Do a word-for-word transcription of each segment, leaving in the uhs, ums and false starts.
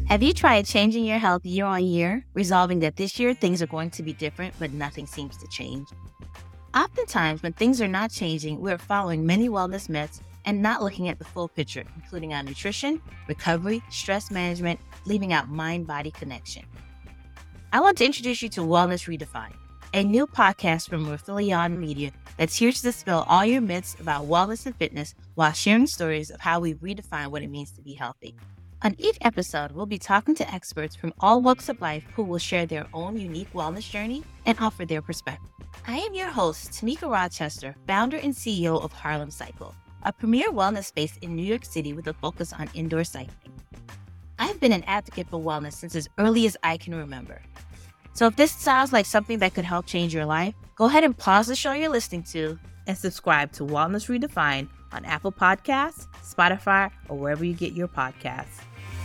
Have you tried changing your health year on year, resolving that this year things are going to be different, but nothing seems to change? Oftentimes, when things are not changing, we're following many wellness myths and not looking at the full picture, including our nutrition, recovery, stress management, leaving out mind-body connection. I want to introduce you to Wellness Redefined, a new podcast from Rathilion Media that's here to dispel all your myths about wellness and fitness while sharing stories of how we redefine what it means to be healthy. On each episode, we'll be talking to experts from all walks of life who will share their own unique wellness journey and offer their perspective. I am your host, Tamika Rochester, founder and C E O of Harlem Cycle, a premier wellness space in New York City with a focus on indoor cycling. I've been an advocate for wellness since as early as I can remember. So if this sounds like something that could help change your life, go ahead and pause the show you're listening to and subscribe to Wellness Redefined on Apple Podcasts, Spotify, or wherever you get your podcasts.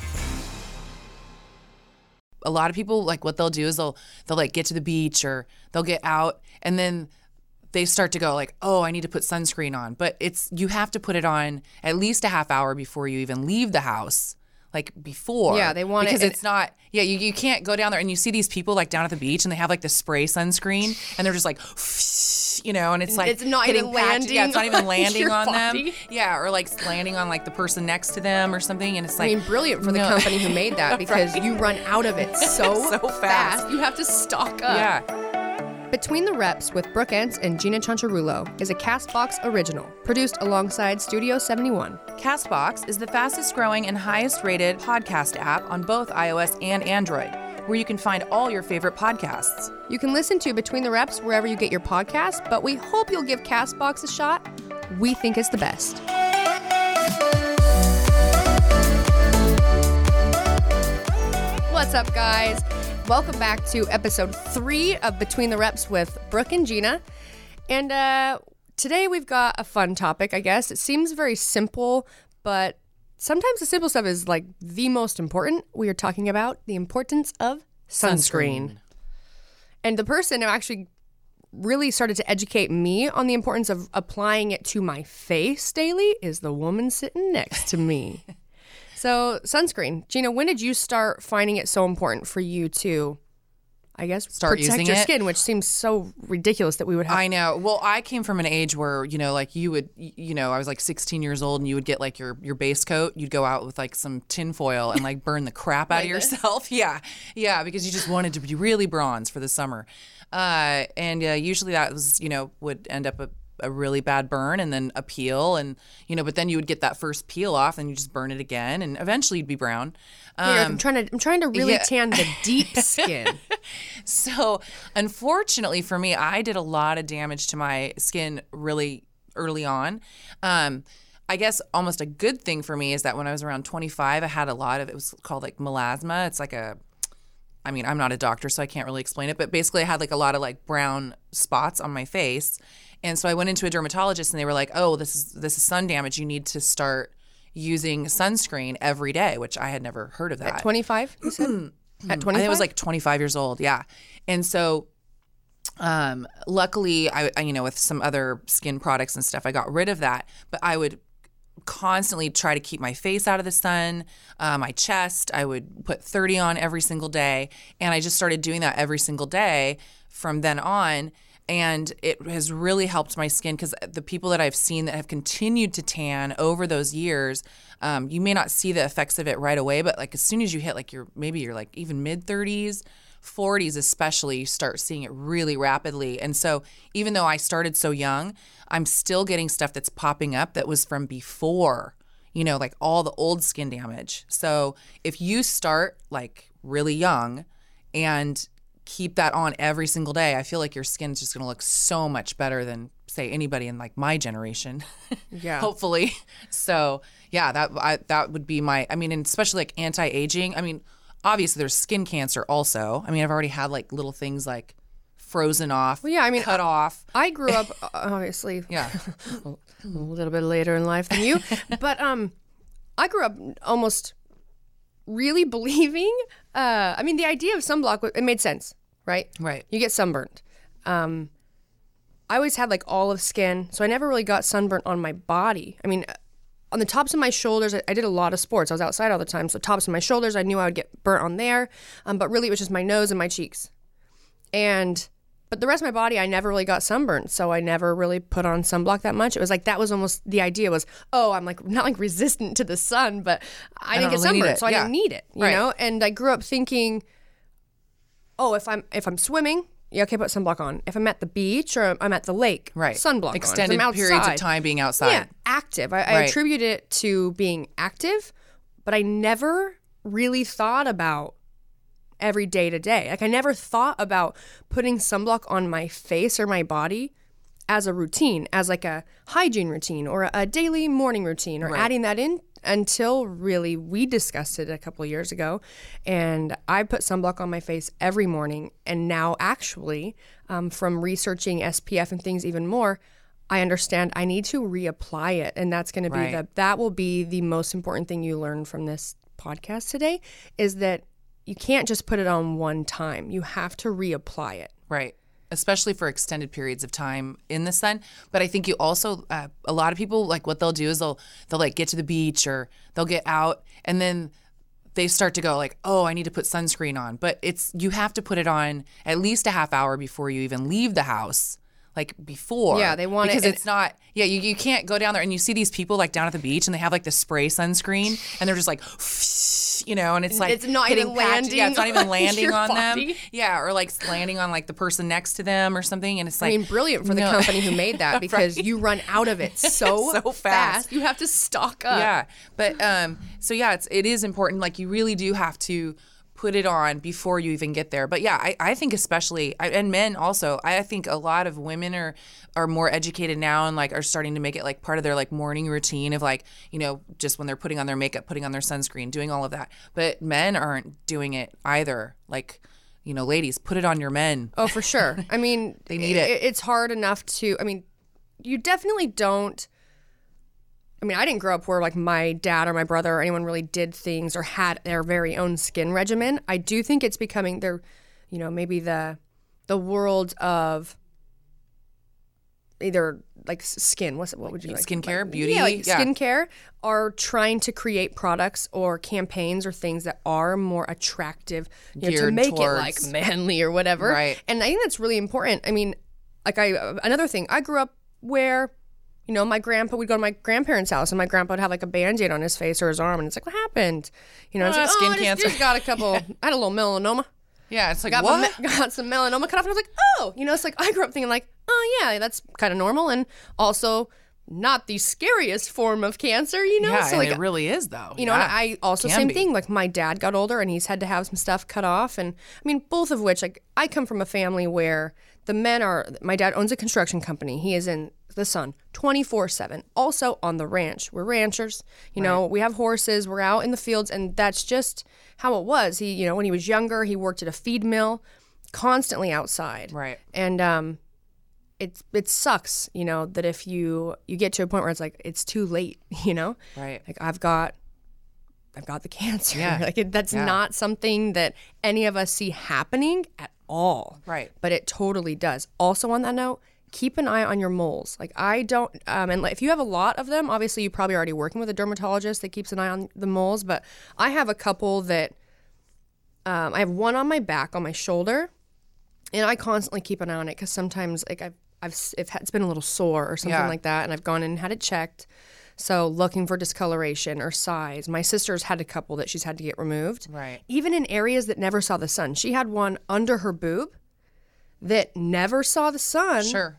A lot of people, like, what they'll do is they'll they'll like get to the beach or they'll get out and then they start to go like, oh, I need to put sunscreen on. But it's you have to put it on at least a half hour before you even leave the house. Like before. Yeah, they want because it. Because it's not, yeah, you, you can't go down there and you see these people like down at the beach and they have like the spray sunscreen and they're just like, you know, and it's like it's not hitting even patches. landing. Yeah, it's not even landing your on body. them. Yeah, or like landing on like the person next to them or something. And it's like, I mean, brilliant for the no. company who made that because Right. you run out of it so, So fast. You have to stock up. Yeah. Between the Reps with Brooke Entz and Gina Chancharulo is a CastBox original, produced alongside Studio seventy-one. CastBox is the fastest growing and highest rated podcast app on both iOS and Android, where you can find all your favorite podcasts. You can listen to Between the Reps wherever you get your podcasts, but we hope you'll give CastBox a shot. We think it's the best. What's up, guys? Welcome back to episode three of Between the Reps with Brooke and Gina. And uh, today we've got a fun topic, I guess. It seems very simple, but sometimes the simple stuff is like the most important. We are talking about the importance of sunscreen. sunscreen. And the person who actually really started to educate me on the importance of applying it to my face daily is the woman sitting next to me. So sunscreen. Gina, when did you start finding it so important for you to, I guess, Start protect using your it? skin, which seems so ridiculous that we would have. I know. Well, I came from an age where, you know, like you would, you know, I was like sixteen years old and you would get like your, your base coat. You'd go out with like some tin foil and like burn the crap out Like of yourself. Yeah. Yeah. Because you just wanted to be really bronze for the summer. Uh, and uh, usually that was, you know, would end up a, a really bad burn and then a peel and, you know, but then you would get that first peel off and you just burn it again and eventually you'd be brown. Here, Um, I'm trying to I'm trying to really yeah. tan the deep skin. So unfortunately for me, I did a lot of damage to my skin really early on. Um, I guess almost a good thing for me is that when I was around twenty-five, I had a lot of, it was called like melasma. It's like a, I mean, I'm not a doctor, so I can't really explain it, but basically I had like a lot of like brown spots on my face. And so I went into a dermatologist and they were like, oh, this is this is sun damage. You need to start using sunscreen every day, which I had never heard of that. At twenty-five, you said? At twenty-five? I think I was like twenty-five years old, yeah. And so um, luckily, I, I, you know, with some other skin products and stuff, I got rid of that. But I would constantly try to keep my face out of the sun, uh, my chest. I would put thirty on every single day. And I just started doing that every single day from then on. And it has really helped my skin because the people that I've seen that have continued to tan over those years, um, you may not see the effects of it right away, but like as soon as you hit like your, maybe you're like even mid thirties, forties especially, you start seeing it really rapidly. And so even though I started so young, I'm still getting stuff that's popping up that was from before, you know, like all the old skin damage. So if you start like really young and keep that on every single day, I feel like your skin's just going to look so much better than, say, anybody in like my generation. Yeah. Hopefully. So yeah, that I, that would be my, I mean, and especially like anti-aging. I mean, obviously there's skin cancer also. I mean, I've already had like little things like frozen off, Well, yeah, I mean, cut off. I grew up, obviously, Yeah. a little bit later in life than you, but um, I grew up almost really believing, uh, I mean, the idea of sunblock, it made sense, right? Right. You get sunburned. Um, I always had like olive skin, so I never really got sunburnt on my body. I mean, on the tops of my shoulders, I, I did a lot of sports. I was outside all the time. So tops of my shoulders, I knew I would get burnt on there. Um, but really it was just my nose and my cheeks. And, but the rest of my body, I never really got sunburned. So I never really put on sunblock that much. It was like, that was almost, the idea was, oh, I'm like, not like resistant to the sun, but I, I didn't get really need sunburned. it. So I Yeah. didn't need it, you Right. know? And I grew up thinking, oh, if I'm, if I'm swimming, yeah, okay, put sunblock on. If I'm at the beach or I'm at the lake, Right. sunblock Extended on. If I'm periods of outside. time being outside. Yeah, active. I, I Right. attribute it to being active, but I never really thought about every day to day. Like I never thought about putting sunblock on my face or my body as a routine, as like a hygiene routine or a, a daily morning routine or Right. adding that in until really we discussed it a couple of years ago. And I put sunblock on my face every morning. And now actually um, from researching S P F and things even more, I understand I need to reapply it. And that's going to be Right. the, that will be the most important thing you learn from this podcast today is that you can't just put it on one time. You have to reapply it. Right. Especially for extended periods of time in the sun. But I think you also, uh, a lot of people, like what they'll do is they'll, they'll like get to the beach or they'll get out and then they start to go like, oh, I need to put sunscreen on. But it's, you have to put it on at least a half hour before you even leave the house. Like before. Yeah, they want it- because and- it's not, yeah, you, you can't go down there and you see these people like down at the beach and they have like the spray sunscreen and they're just like, you know, and it's like It's not hitting even patches- Yeah, it's not landing even landing your on them. body. Yeah, or like landing on like the person next to them or something. And it's like, I mean, brilliant for the no. company who made that because Right. you run out of it so, So fast. You have to stock up. yeah. But um, so yeah, it's it is important. Like you really do have to put it on before you even get there. But yeah, I, I think especially I- and men also. I think a lot of women are are more educated now and like are starting to make it like part of their like morning routine of like, you know, just when they're putting on their makeup, putting on their sunscreen, doing all of that. But men aren't doing it either. Like, you know, ladies, put it on your men. Oh, for sure. I mean, They need it. It's hard enough to, I mean, you definitely don't. I mean, I didn't grow up where like my dad or my brother or anyone really did things or had their very own skin regimen. I do think it's becoming their, you know, maybe the the world of either like s- skin. What's it? What would you like? Skincare, Like- beauty, Yeah, like yeah. skincare are trying to create products or campaigns or things that are more attractive, you know, to Geared make it towards- like manly or whatever. Right. And I think that's really important. I mean, like I another thing, I grew up where, you know, my grandpa would go to my grandparents' house and my grandpa would have like a Band-Aid on his face or his arm and it's like, what happened? You know, it's Ah, like, skin oh, I just, cancer. just got a couple, I had a little melanoma. Yeah, it's like Got, what? my, me- got some melanoma cut off and I was like, oh, you know, it's like I grew up thinking like, oh yeah, that's kind of normal and also not the scariest form of cancer, you know? yeah, so and like, it really is though. you know, yeah. and I also Can same be. thing. Like my dad got older and he's had to have some stuff cut off, and I mean both of which like I come from a family where the men are. My dad owns a construction company. He is in the sun twenty-four seven. Also on the ranch, we're ranchers. You know, we have horses. We're out in the fields, and that's just how it was. He, you know, when he was younger, he worked at a feed mill, constantly outside. Right. And um, it it sucks, you know, that if you you get to a point where it's like it's too late, you know. Right. Like I've got, I've got the cancer. Yeah. Like it, that's Yeah. not something that any of us see happening at all. Right. But it totally does. Also on that note, keep an eye on your moles. Like I don't, um, and like, if you have a lot of them, obviously you're probably already working with a dermatologist that keeps an eye on the moles. But I have a couple that, um, I have one on my back, on my shoulder, and I constantly keep an eye on it because sometimes like I've, I've, it's been a little sore or something Yeah. like that, and I've gone in and had it checked. So looking for discoloration or size. My sister's had a couple that she's had to get removed. Right. Even in areas that never saw the sun. She had one under her boob that never saw the sun. Sure.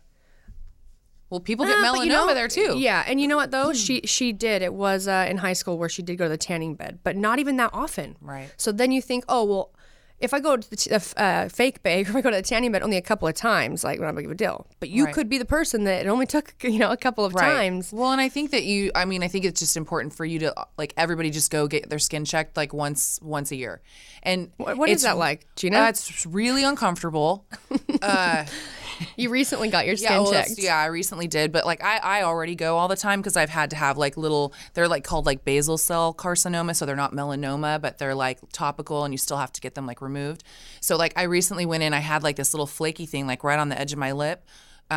Well, people get Uh, melanoma but you know- there too. Yeah, and you know what though? she she did. It was uh, in high school where she did go to the tanning bed, but not even that often. Right. So then you think, oh well, if I go to the t- the f- uh, fake bay, or if I go to the tanning bed only a couple of times, like not a big of a deal. But you Right. could be the person that it only took you know a couple of Right. times. Well, and I think that you, I mean, I think it's just important for you to, like, everybody just go get their skin checked like once, once a year. And What, what is it's- that like, Gina? Uh, it's really uncomfortable. uh, you recently got your skin yeah, well, checked. it's- yeah, I recently did, but like I, I already go all the time because I've had to have like little, they're like called like basal cell carcinoma, so they're not melanoma, but they're like topical, and you still have to get them like removed. So like I recently went in, I had like this little flaky thing like right on the edge of my lip. Um,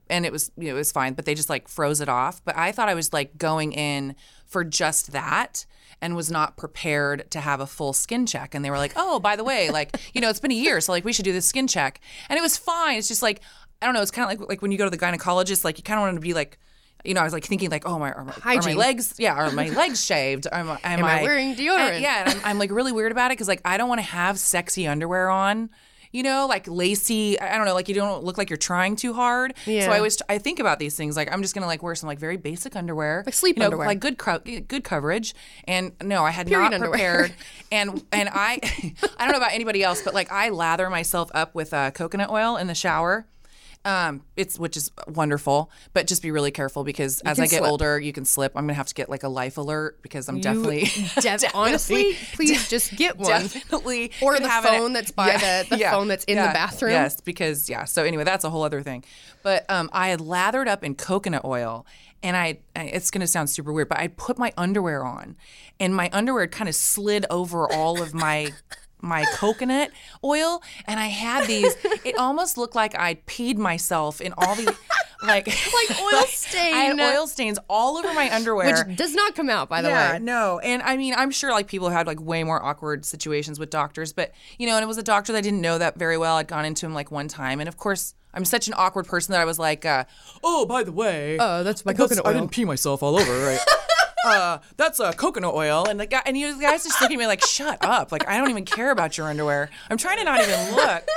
and it was, you know, it was fine, but they just like froze it off. But I thought I was like going in for just that and was not prepared to have a full skin check. And they were like, oh, by the way, like, you know, it's been a year, so like we should do this skin check. And it was fine. It's just like, I don't know, it's kind of like like when you go to the gynecologist, like you kind of want to be like, you know, I was like thinking like, oh, my, are my, are my legs, yeah, are my legs shaved? Am, am, am I, I wearing deodorant? And, yeah, and I'm, I'm like really weird about it because like I don't want to have sexy underwear on. You know, like lacy, I don't know, like you don't look like you're trying too hard. Yeah. So I always, I think about these things like I'm just going to like wear some like very basic underwear. Like sleep you know, underwear. Like good co- good coverage. And no, I had Period not underwear. prepared. and and I, I don't know about anybody else, but like I lather myself up with uh, coconut oil in the shower. Um, it's which is wonderful, but just be really careful because as can I get slip. older, you can slip. I'm gonna have to get like a life alert because I'm You definitely, def- definitely honestly, please just get one. Definitely, Or could the have it- phone that's by Yeah, the, the yeah, phone that's in yeah, the bathroom. Yes, because yeah. So anyway, that's a whole other thing. But um, I had lathered up in coconut oil, and I, I it's gonna sound super weird, but I put my underwear on, and my underwear kind of slid over all of my. my coconut oil, and I had these, it almost looked like I peed myself in all the like Like oil stain. I had oil stains all over my underwear. Which does not come out, by the yeah, way. no. And I mean, I'm sure like people had like way more awkward situations with doctors, but you know, and it was a doctor that I didn't know that very well. I'd gone into him like one time, and of course I'm such an awkward person that I was like, uh, oh, by the way, Oh, that's my that's- coconut I oil. didn't pee myself all over, right? Uh, that's uh, coconut oil, and the guy and you guys just looking at me like, "Shut up!" Like I don't even care about your underwear. I'm trying to not even look.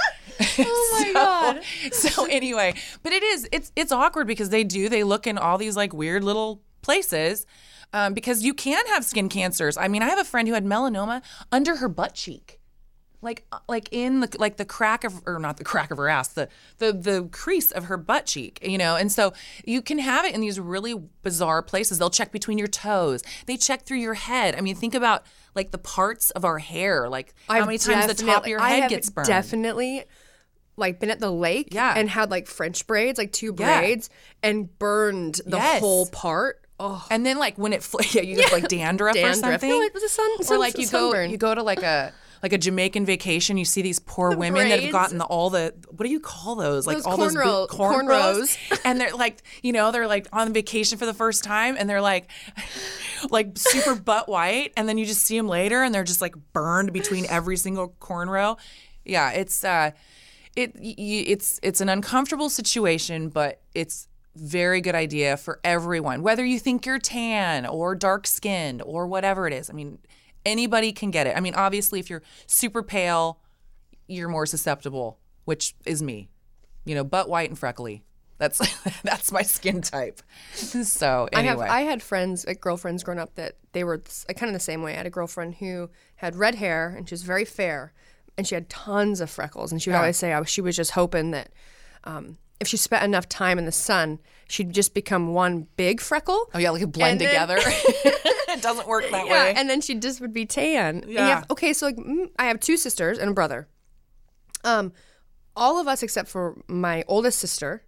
Oh my so, God. So anyway, but it is it's it's awkward because they do they look in all these like weird little places um, because you can have skin cancers. I mean, I have a friend who had melanoma under her butt cheek. Like, like in the like the crack of, or not the crack of her ass, the the the crease of her butt cheek, you know. And so you can have it in these really bizarre places. They'll check between your toes. They check through your head. I mean, think about like the parts of our hair, like how I've many times the top of definitely- your I head have gets burned. Definitely, like been at the lake, Yeah. and had like French braids, like two Yeah. braids, and burned the Yes. whole part. Oh, And then like when it fl- yeah, you get like dandruff, or Dandruff. something. No, it was a sun- or sun- like you go sunburn. you go to like a like a Jamaican vacation. You see these poor women that have braids. gotten the, all the what do you call those? Like Those all cornrow- those big cornrows. and they're like you know they're like on vacation for the first time and they're like like super butt white and then you just see them later and they're just like burned between every single cornrow. Yeah, it's uh, it y- y- it's it's an uncomfortable situation, but it's very good idea for everyone, whether you think you're tan or dark skinned or whatever it is. I mean, anybody can get it. I mean, obviously, if you're super pale, you're more susceptible, which is me. You know, butt white and freckly. That's that's my skin type. So I anyway, have I had friends, like girlfriends, growing up that they were kind of the same way. I had a girlfriend who had red hair and she was very fair, and she had tons of freckles. And she would Yeah. always say I was, she was just hoping that um, if she spent enough time in the sun, she'd just become one big freckle. oh yeah, like blend And then- together. It doesn't work that Yeah, way. and then she just would be tan. And you Yeah. have- okay, so like mm, I have two sisters and a brother. Um, all of us except for my oldest sister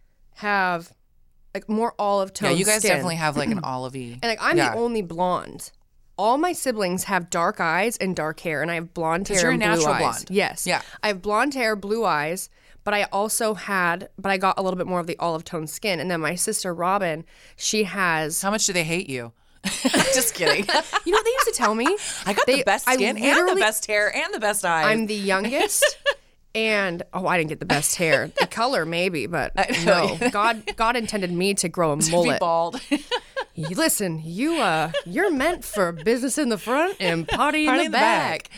have like more olive tone. Yeah, you guys skin. definitely have like an olivey. And like I'm yeah. the only blonde. All my siblings have dark eyes and dark hair, and I have blonde hair you're a and blue natural eyes. blonde. Yes. Yeah. I have blonde hair, blue eyes, but I also had, but I got a little bit more of the olive tone skin. And then my sister Robin, she has. How much do they hate you? Just kidding. You know what they used to tell me? I got They- the best I skin and the literally- best hair and the best eyes. I'm the youngest. And oh, I didn't get the best hair. The color maybe, but know. no. God, God intended me to grow a to be mullet. bald. You- Listen, you uh, you're meant for business in the front and party, Party in the back.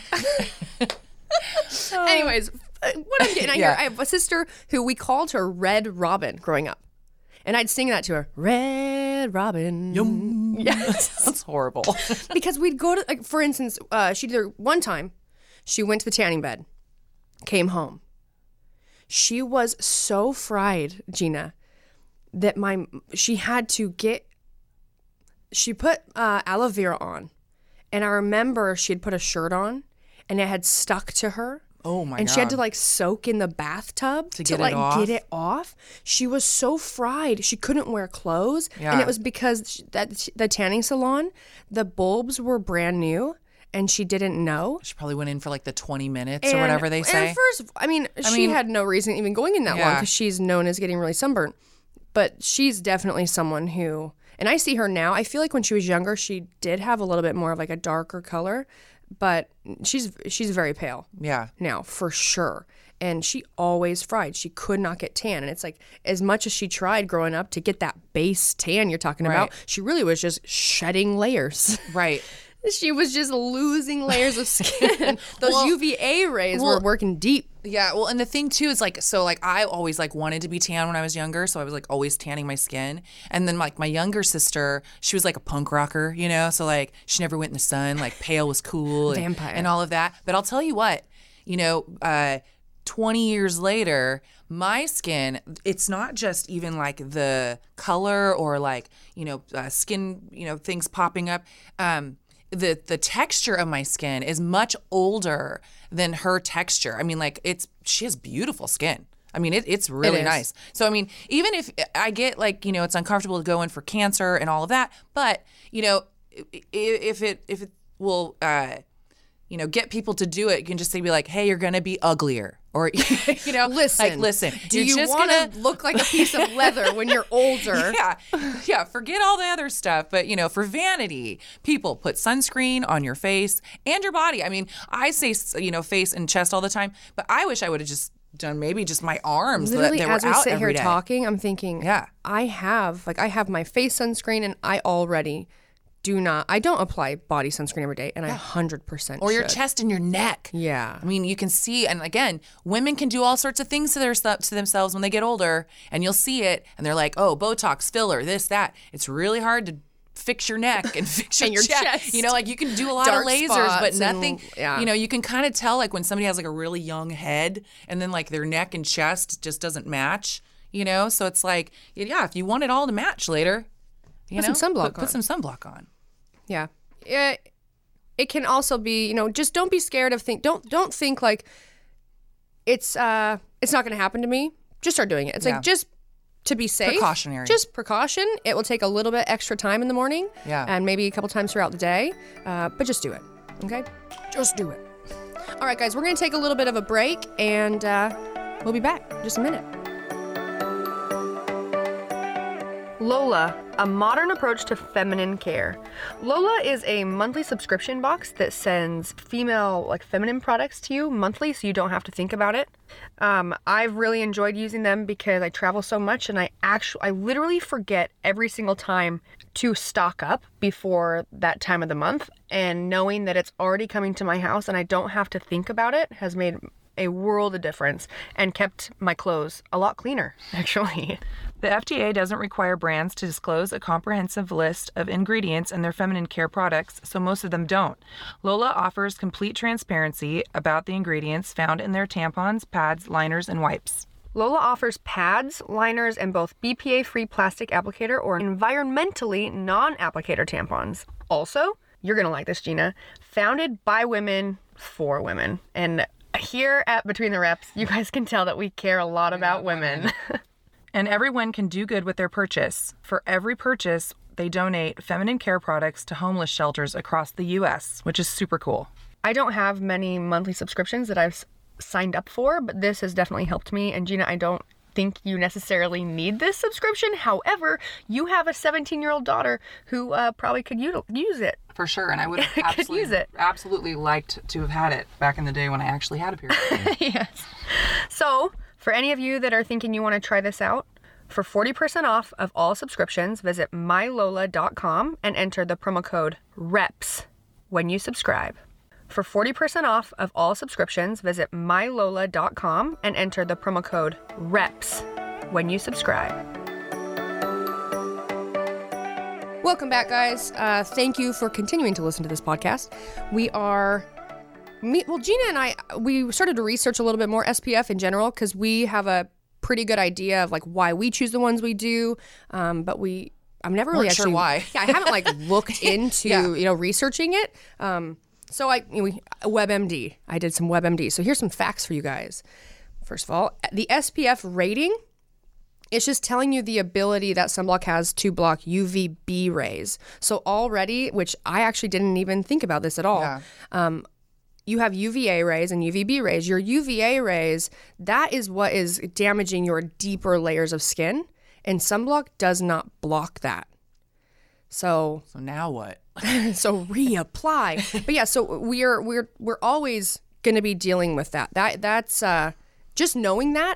Anyways, uh, what I'm getting at Yeah. here, I have a sister who we called her Red Robin growing up, and I'd sing that to her, Red Robin. Yum. Yes, That's horrible. because we'd go to, like, for instance, uh, she did her one time. She went to the tanning bed, came home. She was so fried, Gina, that my she had to get. She put uh, aloe vera on, and I remember she had put a shirt on, and it had stuck to her. Oh my and god. she had to like soak in the bathtub to, get it like off? get it off. She was so fried she couldn't wear clothes, and Yeah. it was because she, that the tanning salon, the bulbs were brand new, and she didn't know. She probably went in for like the twenty minutes or And- whatever they say. And first, I mean, she mean- had no reason even going in that long Yeah. because she's known as getting really sunburned. but she's definitely someone who, and I see her now, I feel like when she was younger, she did have a little bit more of like a darker color, but she's she's very pale. Yeah. Now, for sure. And she always fried. She could not get tan. And it's like, as much as she tried growing up to get that base tan you're talking Right. about, she really was just shedding layers. Right. She was just losing layers of skin. Those Well- U V A rays well- were working deep. Yeah, well, and the thing too is like, so like I always like wanted to be tan when I was younger, so I was like always tanning my skin. And then like my younger sister, she was like a punk rocker, you know, so like she never went in the sun, like pale was cool and, Vampire. and all of that. But I'll tell you what, you know, uh, twenty years later, my skin, it's not just even like the color or like, you know, uh, skin, you know, things popping up. Um, the the texture of my skin is much older than her texture. I mean, like it's she has beautiful skin. I mean, it, it's really is. nice. So I mean, even if I get like, you know, it's uncomfortable to go in for cancer and all of that, but you know, i- if it if it will uh, you know, get people to do it, you can just say be like, hey, you're gonna be uglier. Or you know, Listen, like listen, do you're you just want gonna to look like a piece of leather when you're older? yeah, yeah. Forget all the other stuff, but you know, for vanity, people put sunscreen on your face and your body. I mean, I say you know face and chest all the time, but I wish I would have just done maybe just my arms Literally, that, that as were we out sit every here day. talking, I'm thinking, Yeah. I have like I have my face sunscreen, and I already do not. I don't apply body sunscreen every day, and I one hundred percent Or your should. chest and your neck. Yeah. I mean, you can see, and again, women can do all sorts of things to their to themselves when they get older, and you'll see it, and they're like, oh, Botox, filler, this, that. It's really hard to fix your neck and fix your, And your chest. chest. You know, like you can do a lot Dark of lasers, spots but and- nothing. yeah. You know, you can kind of tell like when somebody has like a really young head, and then like their neck and chest just doesn't match. You know, so it's like, yeah, if you want it all to match later, you Put know, some sunblock put, put on. some sunblock on. Yeah. It, it can also be, you know, just don't be scared of think don't don't think like it's uh it's not going to happen to me. Just start doing it. It's Yeah. like just to be safe. Precautionary. Just precaution. It will take a little bit extra time in the morning. Yeah. And maybe a couple times throughout the day. Uh, but just do it. Okay? Just do it. All right, guys, we're going to take a little bit of a break, and uh, we'll be back in just a minute. Lola, a modern approach to feminine care. Lola is a monthly subscription box that sends female, like feminine products to you monthly, so you don't have to think about it. Um, I've really enjoyed using them because I travel so much, and I actually, I literally forget every single time to stock up before that time of the month. And knowing that it's already coming to my house and I don't have to think about it has made a world of difference and kept my clothes a lot cleaner, actually. The F D A doesn't require brands to disclose a comprehensive list of ingredients in their feminine care products, so most of them don't. Lola offers complete transparency about the ingredients found in their tampons, pads, liners, and wipes. Lola offers pads, liners, and both B P A-free plastic applicator or environmentally non-applicator tampons. Also, you're going to like this, Gina, founded by women for women. And here at Between the Reps, you guys can tell that we care a lot about women. And everyone can do good with their purchase. For every purchase, they donate feminine care products to homeless shelters across the U S, which is super cool. I don't have many monthly subscriptions that I've s- signed up for, but this has definitely helped me. And Gina, I don't think you necessarily need this subscription. However, you have a seventeen-year-old daughter who uh, probably could u- use it. For sure, and I would have Could absolutely, use it. absolutely liked to have had it back in the day when I actually had a period. Yes. So, for any of you that are thinking you want to try this out, for forty percent off of all subscriptions, visit my lola dot com and enter the promo code REPS when you subscribe. For forty percent off of all subscriptions, visit my lola dot com and enter the promo code REPS when you subscribe. Welcome back, guys. Uh, thank you for continuing to listen to this podcast. We are... Me, well, Gina and I, we started to research a little bit more S P F in general because we have a pretty good idea of like why we choose the ones we do. Um, but we, I'm never really Weren't sure actually, why. yeah, I haven't like looked into, Yeah. you know, researching it. Um, so I, you know, we, WebMD, I did some WebMD. So here's some facts for you guys. First of all, the S P F rating, it's just telling you the ability that sunblock has to block U V B rays. So already, which I actually didn't even think about this at all. Yeah. Um, you have U V A rays and U V B rays. Your U V A rays, that is what is damaging your deeper layers of skin. and sunblock does not block that. So So now what? so reapply. But yeah, so we're we're we're always going to be dealing with that. That that's uh, just knowing that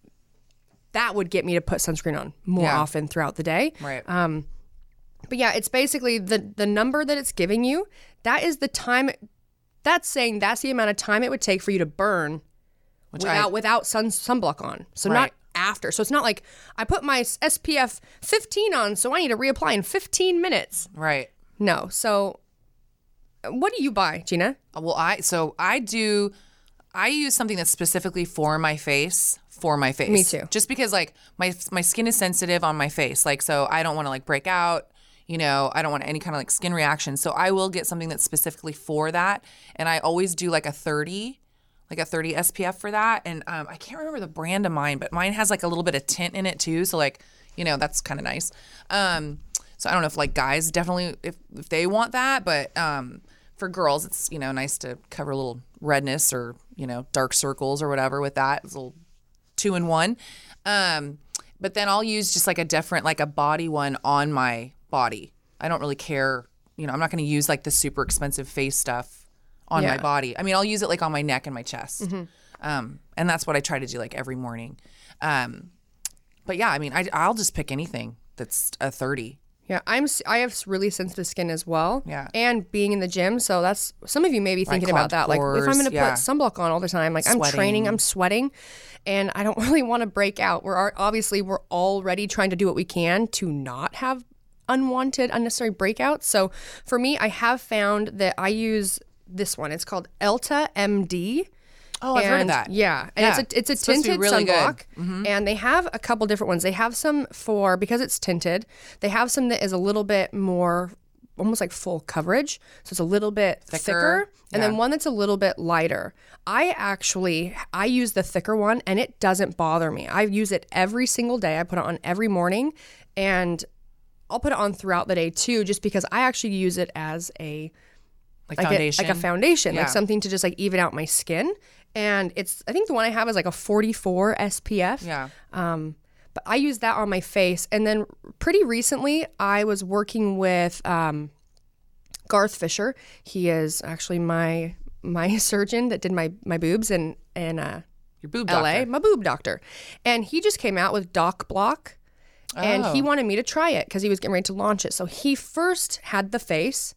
that would get me to put sunscreen on more Yeah. often throughout the day. Right. Um, but yeah, it's basically the the number that it's giving you. That is the time. That's saying that's the amount of time it would take for you to burn Which without I, without sun sunblock on. So Right. not after. So it's not like I put my S P F fifteen on, so I need to reapply in fifteen minutes. right. No. So what do you buy, Gina? Well, I so I do I use something that's specifically for my face, for my face. Me too. Just because like my my skin is sensitive on my face. Like so I don't want to like break out, you know, I don't want any kind of like skin reaction. So I will get something that's specifically for that, and I always do like a thirty like a thirty S P F for that. And um, I can't remember the brand of mine, but mine has like a little bit of tint in it too. So like, you know, that's kind of nice. Um, so I don't know if like guys definitely, if, if they want that, but um, for girls, it's, you know, nice to cover a little redness or, you know, dark circles or whatever with that. It's a little two in one. Um, but then I'll use just like a different, like a body one on my body. I don't really care. You know, I'm not going to use like the super expensive face stuff on Yeah. my body. I mean, I'll use it like on my neck and my chest. Mm-hmm. Um, and that's what I try to do like every morning. Um, but yeah, I mean, I, I'll just pick anything that's a thirty. Yeah, I'm. s- I have really sensitive skin as well. Yeah. And being in the gym, so that's some of you may be thinking about clogged that. Like, if I'm pores, going to yeah. put sunblock on all the time, like I'm Sweating. training, I'm sweating, and I don't really want to break out. We're al- obviously we're already trying to do what we can to not have unwanted, unnecessary breakouts. So for me, I have found that I use this one. It's called Elta M D. Oh, I've heard of And- that. Yeah, and Yeah. it's a it's a It's supposed to be tinted really good. sunblock, and they have a couple different ones. They have some for because it's tinted. They have some that is a little bit more, almost like full coverage, so it's a little bit thicker, Thicker, and yeah. then one that's a little bit lighter. I actually I use the thicker one, and it doesn't bother me. I use it every single day. I put it on every morning, and I'll put it on throughout the day too, just because I actually use it as a Like like a, foundation. like a foundation, Yeah. like something to just like even out my skin. And it's, I think the one I have is like a forty-four S P F. Yeah. Um, but I use that on my face. And then pretty recently, I was working with um, Garth Fisher. He is actually my my surgeon that did my my boobs in in uh, Your boob L A, doctor. my boob doctor. And he just came out with Doc Block. And he Oh. wanted me to try it because he was getting ready to launch it. So he first had the face,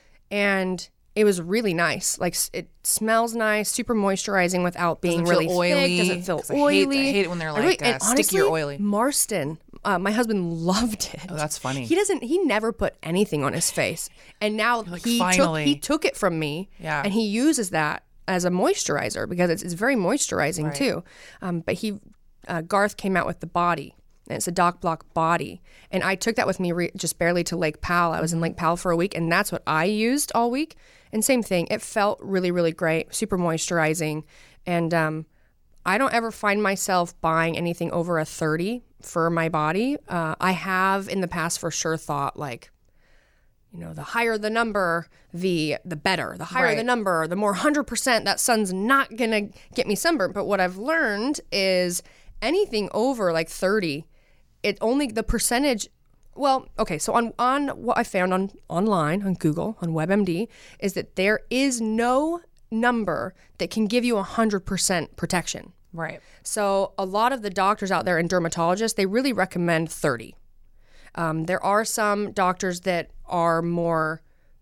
and it was really nice. Like s- it smells nice, super moisturizing without being Doesn't feel really oily, thick. Doesn't feel 'cause I hate- oily. I hate it when they're I really- like, uh, and sticky or honestly, oily. Marston, uh, my husband loved it. Oh, that's funny. He doesn't. He never put anything on his face, and now like, he finally. took he took it from me. Yeah. And he uses that as a moisturizer because it's, it's very moisturizing Right. too. Um, but he, uh, Garth came out with the body. And it's a Doc Block body. And I took that with me re- just barely to Lake Powell. I was in Lake Powell for a week, and that's what I used all week. And same thing, it felt really, really great, super moisturizing. And um, I don't ever find myself buying anything over a thirty for my body. Uh, I have in the past for sure thought like, you know, the higher the number, the the better. The higher Right. the number, the more one hundred percent that sun's not going to get me sunburned. But what I've learned is anything over like thirty, it only the percentage. Well, okay, so on on what I found on online on Google on WebMD is that there is no number that can give you one hundred percent protection. Right. So a lot of the doctors out there and dermatologists, they really recommend thirty. Um, there are some doctors that are more,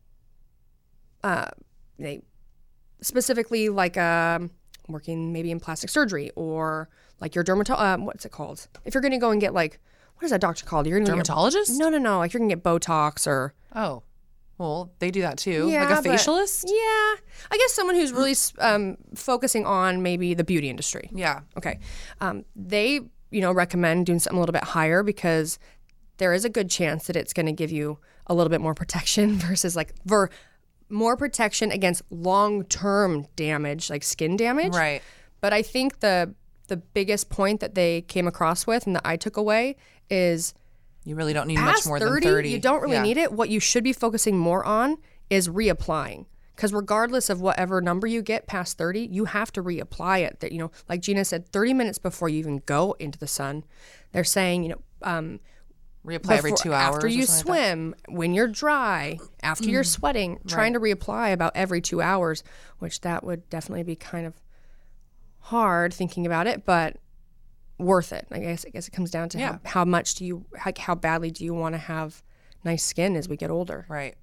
uh, they specifically like um, working maybe in plastic surgery or like your dermatologist. Um, what's it called? If you're going to go and get like, what is that doctor called? You're going to Dermatologist? No, no, no. Like you're going to get Botox or Oh. Well, they do that too. yeah, like a but- facialist? Yeah, I guess someone who's really um, focusing on maybe the beauty industry. Yeah. Okay. Um, they, you know, recommend doing something a little bit higher because there is a good chance that it's going to give you a little bit more protection versus like for more protection against long-term damage, like skin damage. Right. But I think the the biggest point that they came across with and that I took away is You really don't need past much more thirty, than thirty. you don't really Yeah. need it. What you should be focusing more on is reapplying Because regardless of whatever number you get past thirty, you have to reapply it. That, you know, like Gina said, thirty minutes before you even go into the sun, they're saying, you know, um, reapply every before- two hours. after or you something like that. swim, when you're dry, after you're sweating, trying to reapply about every two hours, which that would definitely be kind of hard thinking about it, but worth it. I guess I guess it comes down to Yeah. how, how much do you, how, how badly do you want to have nice skin as we get older? Right.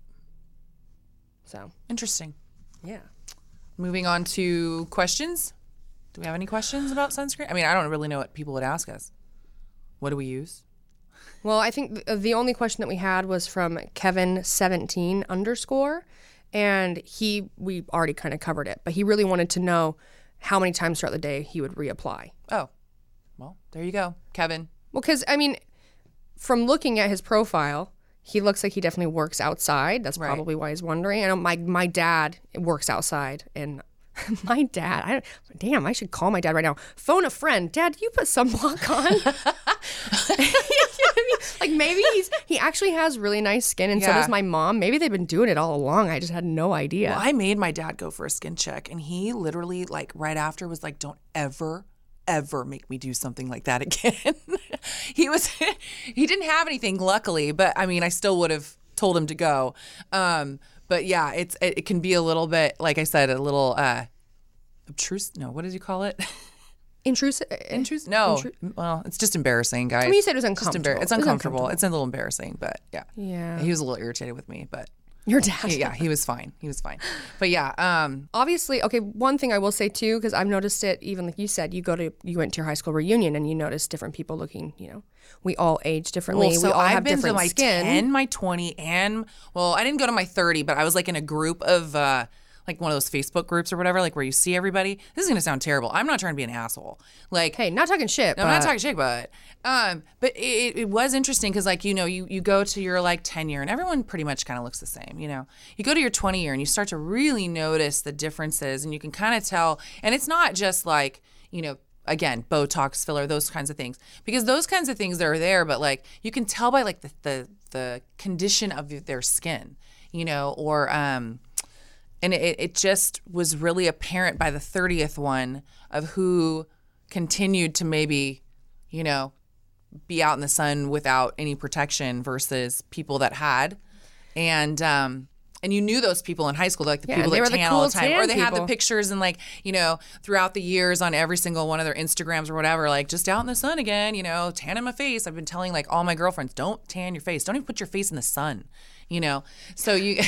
So, Interesting. yeah. Moving on to questions. Do we have any questions about sunscreen? I mean, I don't really know what people would ask us. What do we use? Well, I think th- the only question that we had was from Kevin seventeen underscore, and he we already kind of covered it, but he really wanted to know how many times throughout the day he would reapply. Oh, well, there you go, Kevin. Well, because I mean, from looking at his profile, he looks like he definitely works outside. That's Right. probably why he's wondering. I know my my dad works outside, and my dad, I damn, I should call my dad right now. Phone a friend. Dad, do you put sunblock on? You know what I mean? Like maybe he's he actually has really nice skin, and so Yeah. does my mom. Maybe they've been doing it all along. I just had no idea. Well, I made my dad go for a skin check, and he literally, like, right after was like, don't ever, ever make me do something like that again. he was, he didn't have anything, luckily, but I mean, I still would have told him to go. Um, but yeah, it's it, it can be a little bit, like I said, a little uh, obtrusive. No, what did you call it? Intrusive. Intrusive? No. Intru- well, it's just embarrassing, guys. I mean, you said it was Just embar- uncomfortable. It's It was uncomfortable. uncomfortable. It's a little embarrassing, but yeah. Yeah. He was a little irritated with me, but Your dad. yeah, he was fine. He was fine. But yeah, um, Obviously, okay, one thing I will say too, because I've noticed it, even like you said, you go to, you went to your high school reunion and you notice different people looking, you know, we all age differently. well, so we all I've have been to different my skin. ten, my twenty, and well, I didn't go to my thirty, but I was like in a group of uh, like one of those Facebook groups or whatever, like where you see everybody. This is gonna sound terrible. I'm not trying to be an asshole. Like, Hey, not talking shit. no, I'm not but- talking shit, but um, but it, it was interesting because, like, you know, you, you go to your like ten year and everyone pretty much kind of looks the same. You know, you go to your twenty year and you start to really notice the differences, and you can kind of tell. And it's not just like, you know, again, Botox, filler, those kinds of things, because those kinds of things are there, but like you can tell by like the the, the condition of their skin, you know, or um. And it, it just was really apparent by the thirtieth one of who continued to maybe, you know, be out in the sun without any protection versus people that had. And um, and you knew those people in high school, like the Yeah, people they that were the tan all cool the time. tan Or they have the people. pictures and, like, you know, throughout the years on every single one of their Instagrams or whatever, like, just out in the sun again, you know, tanning my face. I've been telling, like, all my girlfriends, don't tan your face. Don't even put your face in the sun. You know, so you,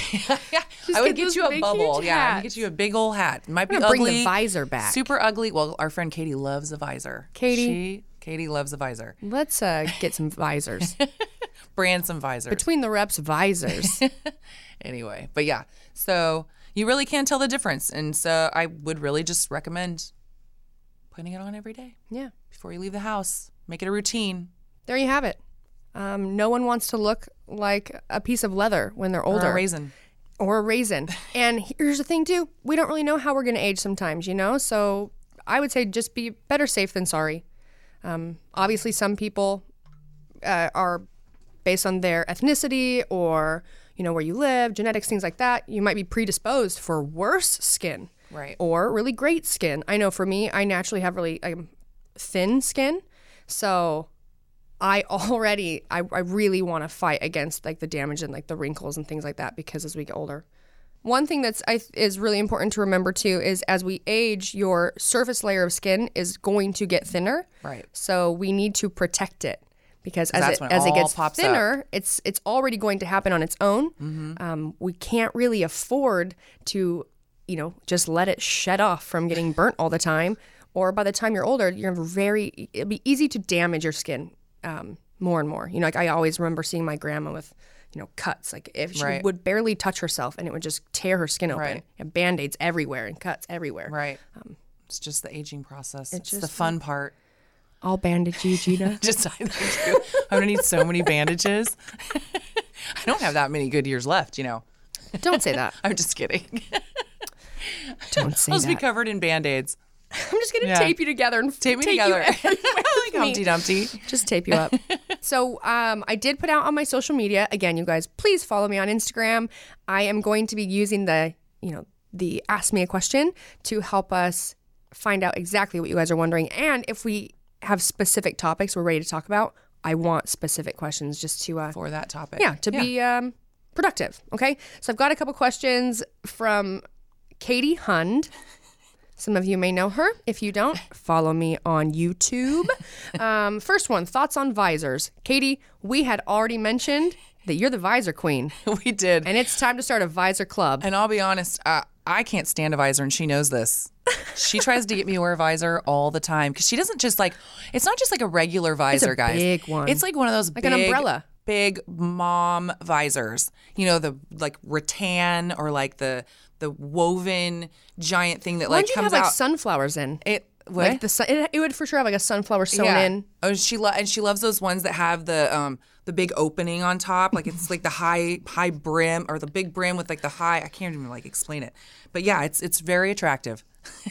I would get get those you a big, bubble. huge Yeah, I would hats. get you a big old hat. It might be gonna ugly. bring the visor back. Super ugly. Well, our friend Katie loves a visor. Katie? She, Katie loves a visor. Let's uh, get some visors. Brand some visors. Between the reps, visors. Anyway, but yeah, so you really can't tell the difference. And so I would really just recommend putting it on every day Yeah. before you leave the house. Make it a routine. There you have it. Um, no one wants to look like a piece of leather when they're older. Or a raisin. Or a raisin. And here's the thing, too. We don't really know how we're going to age sometimes, you know? So I would say just be better safe than sorry. Um, obviously, some people uh, are based on their ethnicity or, you know, where you live, genetics, things like that. You might be predisposed for worse skin. Right. Or really great skin. I know for me, I naturally have really um, thin skin. So I already, I, I really want to fight against like the damage and like the wrinkles and things like that because as we get older. One thing that's I, is really important to remember too is as we age, your surface layer of skin is going to get thinner. Right. So we need to protect it because as that's it when as it all gets pops thinner, it's it's already going to happen on its own. Mm-hmm. Um, we can't really afford to, you know, just let it shed off from getting burnt all the time. Or by the time you're older, you're very it'll be easy to damage your skin. Um, more and more, you know, like I always remember seeing my grandma with, you know, cuts. Like if she Right. would barely touch herself, and it would just tear her skin open. Right. And band-aids everywhere and cuts everywhere. Right. it's just the aging process. It's, just the fun part. I'll bandage you, Gina. Just I think I'm gonna need so many bandages. I don't have that many good years left, you know. Don't say that. I'm just kidding. Don't say I'll just that. be covered in band-aids. I'm just gonna Yeah. tape you together and Tape me take together. You everywhere like with me. Humpty Dumpty. Just tape you up. So um, I did put out on my social media. Again, you guys, please follow me on Instagram. I am going to be using the, you know, the Ask Me a Question to help us find out exactly what you guys are wondering. And if we have specific topics we're ready to talk about, I want specific questions just to uh, For that topic. yeah, to be um, productive. Okay. So I've got a couple questions from Katie Hund. Some of you may know her. If you don't, follow me on YouTube. Um, first one, thoughts on visors. Katie, we had already mentioned that you're the visor queen, We did. and it's time to start a visor club. And I'll be honest, uh, I can't stand a visor, and she knows this. She tries to get me to wear a visor all the time because she doesn't just like, it's not just like a regular visor, guys. big one. It's like one of those Like big, an umbrella. big mom visors. You know, the like rattan or like the the woven giant thing that Why like don't you comes have like out. sunflowers in? It what? Like the sun, it, it would for sure have like a sunflower sewn yeah. in. Oh, she lo- and she loves those ones that have the um the big opening on top, like it's like the high high brim or the big brim with like the high. I can't even like explain it, but yeah, it's it's very attractive.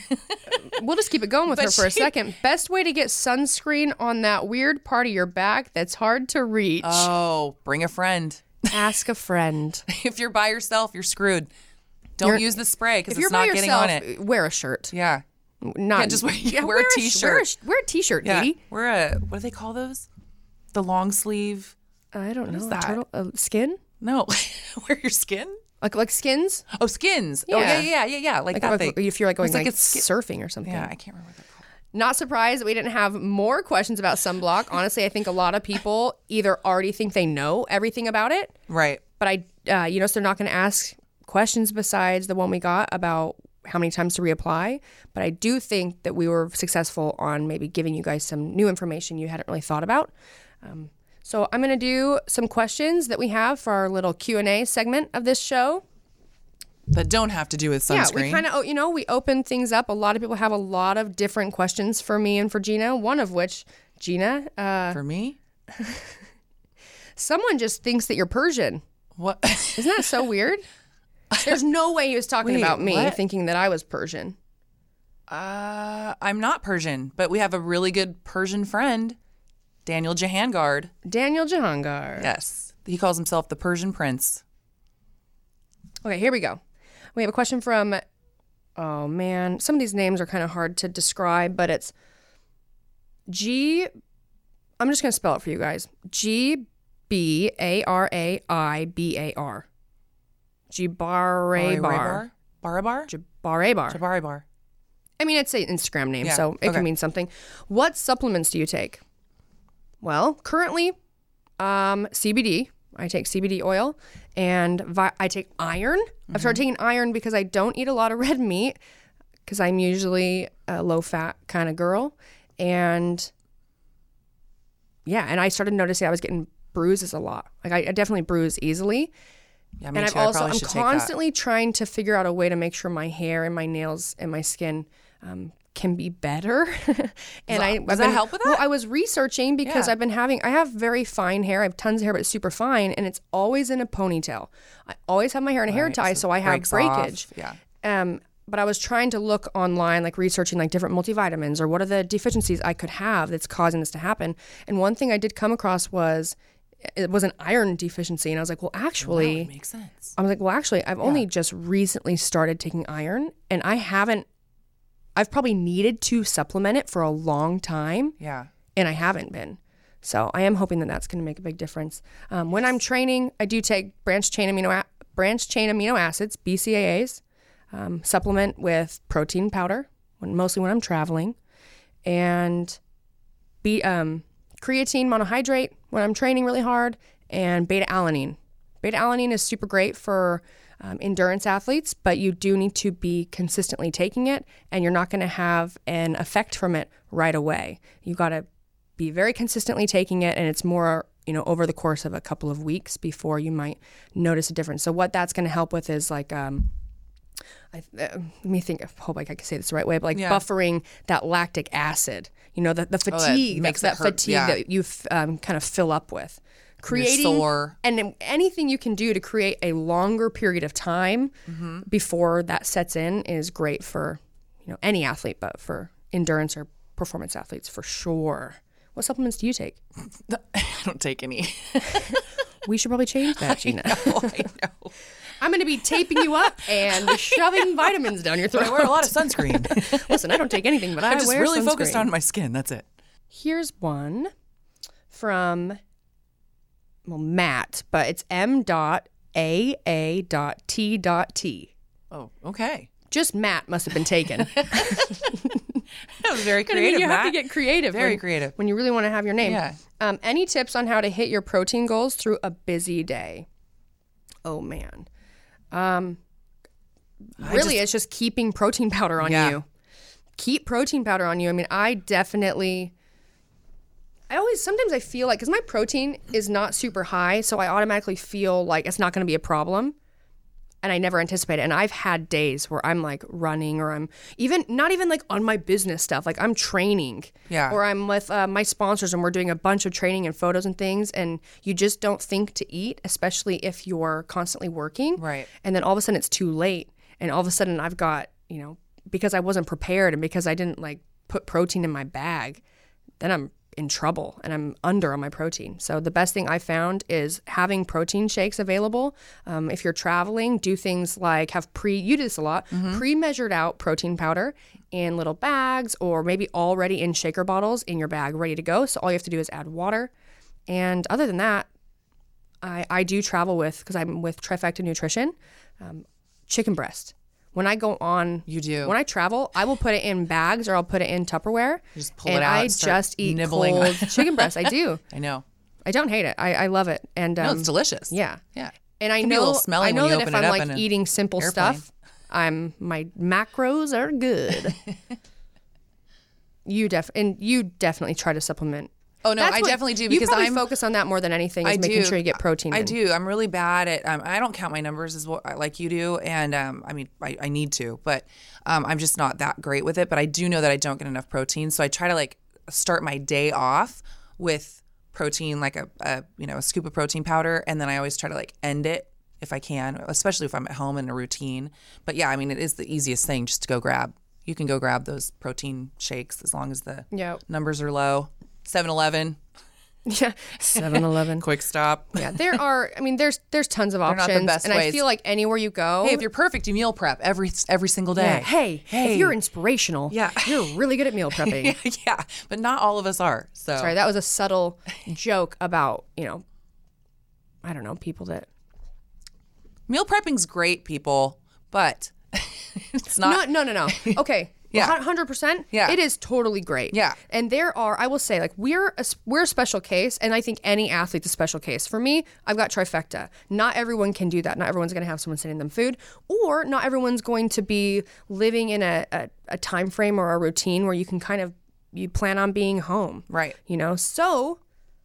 We'll just keep it going with But her for a she- second. Best way to get sunscreen on that weird part of your back that's hard to reach. Oh, bring a friend. Ask a friend. If you're by yourself, you're screwed. Don't You're- use the spray because If it's you're not by getting yourself, on it. wear a shirt. Yeah. Not Yeah, just wear- yeah, wear a sh- t-shirt. Wear a, sh- wear a t-shirt, Yeah. Katie. We're a, what do they call those? The long sleeve? I don't know. is a that? turtle- a skin? No. Wear your skin? Like like skins? Oh, skins. Oh, Yeah. yeah, yeah, yeah, yeah. Like, Like, that like thing. if you're like going It's like like, a skin- surfing or something. Yeah, I can't remember what they're called. Not surprised that we didn't have more questions about sunblock. Honestly, I think a lot of people either already think they know everything about it, Right. but I, uh, you know, so they're not going to ask questions besides the one we got about how many times to reapply. But I do think that we were successful on maybe giving you guys some new information you hadn't really thought about. Um, so I'm going to do some questions that we have for our little Q and A segment of this show. That don't have to do with sunscreen. Yeah, we kind of, you know, we open things up. A lot of people have a lot of different questions for me and for Gina, one of which, Gina, uh, For me? someone just thinks that you're Persian. What? Isn't that so weird? There's no way he was talking Wait, about me what? thinking that I was Persian. uh, I'm not Persian, but we have a really good Persian friend, Daniel Jahangard. Daniel Jahangir. Yes. He calls himself the Persian Prince. Okay, here we go. We have a question from, oh man, some of these names are kind of hard to describe, but it's G, I'm just going to spell it for you guys. G B A R A I B A R. Jabare-bar. Barabar? Jabare-bar. Jabari bar. I mean, it's an Instagram name, Yeah, so it okay. can mean something. What supplements do you take? Well, currently, um, C B D. I take C B D oil, and vi- I take iron. I've started taking iron because I don't eat a lot of red meat, because I'm usually a low-fat kind of girl. And yeah, and I started noticing I was getting bruises a lot. Like I, I definitely bruise easily. Yeah, me And too. I've I also, probably I'm should take that. constantly trying to figure out a way to make sure my hair and my nails and my skin um, can be better. and I does I've that been- help with Well, that? I was researching because Yeah. I've been having, I have very fine hair. I have tons of hair, but it's super fine, and it's always in a ponytail. I always have my hair in a hair Right, tie, so so I have breaks off. breakage. Yeah. Um, but I was trying to look online, like researching like different multivitamins or what are the deficiencies I could have that's causing this to happen. And one thing I did come across was it was an iron deficiency, and I was like, well, actually, It makes sense. I was like, well, actually, I've only just recently started taking iron, and I haven't. I've probably needed to supplement it for a long time, Yeah. and I haven't been. So I am hoping that that's going to make a big difference. Um, when I'm training, I do take branched chain amino a- branched chain amino acids (B C A As), um, supplement with protein powder, when, mostly when I'm traveling, and be um, creatine monohydrate when I'm training really hard, and beta alanine. Beta alanine is super great for um, endurance athletes, but you do need to be consistently taking it, and you're not going to have an effect from it right away. You got to be very consistently taking it, and it's more, you know, over the course of a couple of weeks before you might notice a difference. So what that's going to help with is like, um, I, uh, let me think. I hope I can say this the right way, but like Yeah. buffering that lactic acid. You know, the, the that fatigue, makes that, it that hurt, fatigue yeah. that you f- um, kind of fill up with. Creating sore. and then anything you can do to create a longer period of time Mm-hmm. before that sets in is great for, you know, any athlete, but for endurance or performance athletes for sure. What supplements do you take? I don't take any. We should probably change that, Gina. Oh, I know. I'm going to be taping you up and shoving vitamins down your throat. I wear a lot of sunscreen. Listen, I don't take anything, but I I'm just wear really sunscreen. focused on my skin. That's it. Here's one from, well, Matt, but it's M dot A A dot T dot T. Oh, okay. Just Matt must have been taken. That was very I creative, mean, you Matt. have to get creative. Very when, creative. When you really want to have your name. Yeah. Um, any tips on how to hit your protein goals through a busy day? Oh, man. Um, really, just- it's just keeping protein powder on Yeah. you. Keep protein powder on you. I mean, I definitely... I always, sometimes I feel like, because my protein is not super high, so I automatically feel like it's not going to be a problem. And I never anticipate it. And I've had days where I'm like running or I'm even, not even like on my business stuff, like I'm training. Yeah. Or I'm with uh, my sponsors and we're doing a bunch of training and photos and things. And you just don't think to eat, especially if you're constantly working. Right. And then all of a sudden it's too late. And all of a sudden I've got, you know, because I wasn't prepared and because I didn't like put protein in my bag, then I'm in trouble and I'm under on my protein. So the best thing I found is having protein shakes available. Um, if you're traveling, do things like have pre, you do this a lot, Mm-hmm. pre-measured out protein powder in little bags or maybe already in shaker bottles in your bag ready to go. So all you have to do is add water. And other than that, I, I do travel with, because I'm with Trifecta Nutrition, um, chicken breast. When I go on, You do. When I travel, I will put it in bags or I'll put it in Tupperware. You just pull and it out I and start just eat nibbling. cold chicken breast. I do. I know. I don't hate it. I, I love it. And um, No, it's delicious. Yeah. Yeah. And I Can be a know little smelly I when know you that open if it I'm up like in an eating simple airplane. stuff, I'm my macros are good. you def and you definitely try to supplement. Oh, no, That's I what- definitely do you because probably I'm focus on that more than anything. Is I making do. sure you get protein. I in. do. I'm really bad at. Um, I don't count my numbers as what like you do, and um, I mean, I, I need to, but um, I'm just not that great with it. But I do know that I don't get enough protein, so I try to like start my day off with protein, like a, a you know a scoop of protein powder, and then I always try to like end it if I can, especially if I'm at home in a routine. But yeah, I mean, it is the easiest thing just to go grab. You can go grab those protein shakes as long as the Yeah. numbers are low. seven eleven Yeah. seven eleven Quick Stop. Yeah, there are. I mean, there's there's tons of not the options, best and I ways. feel like anywhere you go, Hey, if you're perfect, you meal prep every every single day. yeah, hey, hey, if you're inspirational, Yeah. you're really good at meal prepping. yeah, but not all of us are. So Sorry, that was a subtle joke about, you know, I don't know, people that meal prepping's great, people, but it's not. no, no, no, no. Okay. Yeah. one hundred percent. Yeah. It is totally great. Yeah. And there are, I will say, like, we're a, we're a special case, and I think any athlete's a special case. For me, I've got trifecta. Not everyone can do that. Not everyone's going to have someone sending them food, or not everyone's going to be living in a, a, a time frame or a routine where you can kind of, you plan on being home. Right. You know? So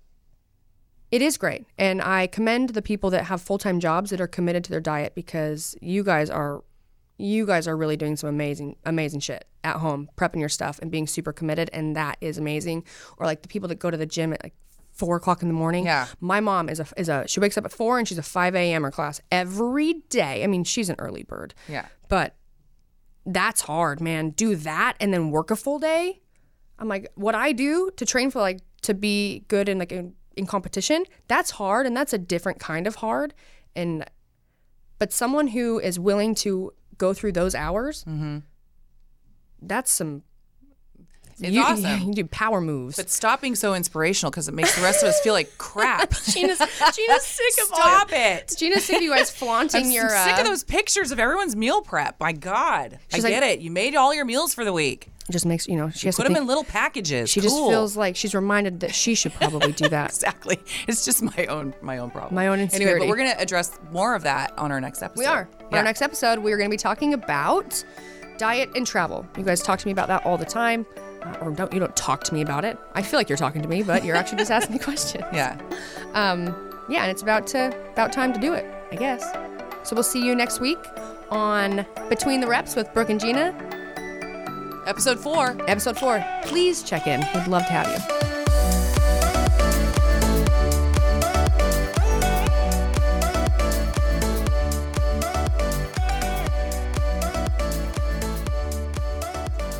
it is great. And I commend the people that have full-time jobs that are committed to their diet, because you guys are you guys are really doing some amazing, amazing shit at home, prepping your stuff and being super committed. And that is amazing. Or like the people that go to the gym at like four o'clock in the morning. Yeah. My mom is a, is a, she wakes up at four and she's a five a.m. class every day. I mean, she's an early bird. Yeah. But that's hard, man. Do that and then work a full day. I'm like, what I do to train for like, to be good in like in, in competition, that's hard. And that's a different kind of hard. And, but someone who is willing to go through those hours, Mm-hmm. that's some, It's you, awesome. you do power moves. But stop being so inspirational because it makes the rest of us feel like crap. Gina's, Gina's sick of all Stop your, it. Gina's sick of you guys flaunting I'm your, sick uh, of those pictures of everyone's meal prep. My God. She's I like- get it. You made all your meals for the week. just makes, you know, she has Put to them think, in little packages. she just Cool. feels like she's reminded that she should probably do that. Exactly. It's just my own my own problem. My own Anyway, insecurity. but we're going to address more of that on our next episode. We are. On Yeah. our next episode, we are going to be talking about diet and travel. You guys talk to me about that all the time. Uh, or don't you don't talk to me about it. I feel like you're talking to me, but you're actually just asking me questions. Yeah. Um, yeah, and it's about to about time to do it, I guess. So we'll see you next week on Between the Reps with Brooke and Gina, Episode four. episode four. Please check in. We'd love to have you.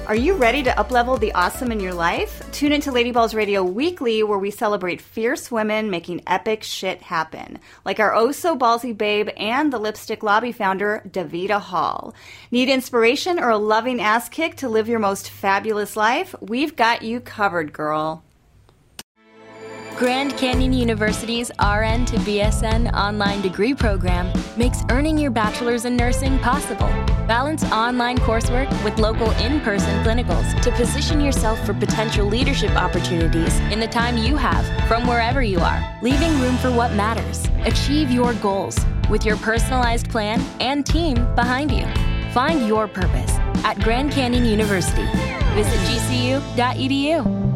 Are you ready to uplevel the awesome in your life? Tune into Lady Balls Radio weekly, where we celebrate fierce women making epic shit happen, like our oh-so-ballsy babe and the Lipstick Lobby founder, Davida Hall. Need inspiration or a loving ass kick to live your most fabulous life? We've got you covered, girl. Grand Canyon University's R N to B S N online degree program makes earning your bachelor's in nursing possible. Balance online coursework with local in-person clinicals to position yourself for potential leadership opportunities in the time you have from wherever you are, leaving room for what matters. Achieve your goals with your personalized plan and team behind you. Find your purpose at Grand Canyon University. Visit G C U dot E D U.